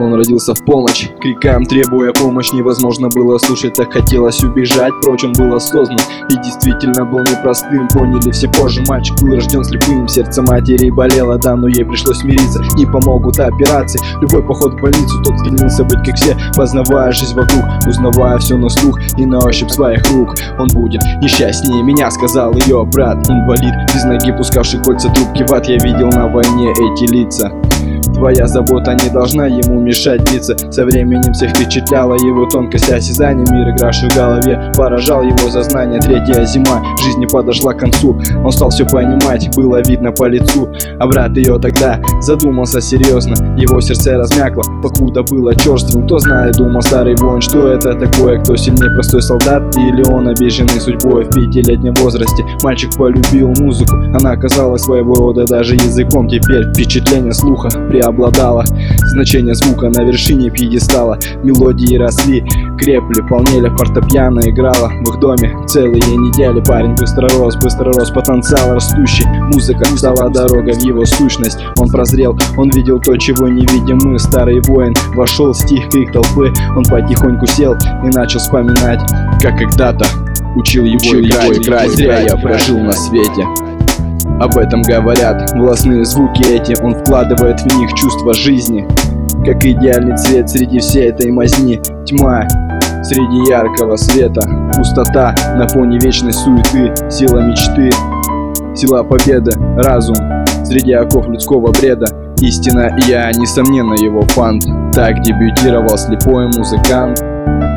Он родился в полночь, крикам требуя помощь. Невозможно было слушать, так хотелось убежать. Прочь он был осознан и действительно был непростым. Поняли все позже, мальчик был рожден слепым. Сердце матери болело, да, но ей пришлось смириться. Не помогут операции, любой поход в больницу. Тот стремился быть как все, познавая жизнь вокруг, узнавая все на слух и на ощупь своих рук. Он будет несчастнее меня, сказал ее брат. Инвалид, без ноги, пускавший кольца трубки в ад. Я видел на войне эти лица. Твоя забота не должна ему мешать биться. Со временем всех впечатляла его тонкость осязания. Мир, игравший в голове, поражал его сознание. Третья зима жизни подошла к концу. Он стал все понимать, было видно по лицу. А брат ее тогда задумался серьезно. Его сердце размякло, покуда было черствым. Кто знает, думал старый воин, что это такое. Кто сильнее, простой солдат или он, обиженный судьбой. В 5-летнем возрасте мальчик полюбил музыку. Она оказалась своего рода даже языком. Теперь впечатление слуха преобладало. Значение звука на вершине пьедестала. Мелодии росли, крепли, полнели, фортепиано играла в их доме целые недели. Парень быстро рос, потенциал растущий. Музыка стала дорога в его сущность. Он прозрел, он видел то, чего не видим мы. Старый воин вошел, стих крик толпы. Он потихоньку сел и начал вспоминать, как когда-то учил его играть. Зря я прожил на свете. Об этом говорят властные звуки эти. Он вкладывает в них чувство жизни, как идеальный цвет среди всей этой мазни. Тьма среди яркого света, пустота на фоне вечной суеты. Сила мечты, сила победы, разум среди оков людского бреда. Истина, я, несомненно, его фант. Так дебютировал слепой музыкант.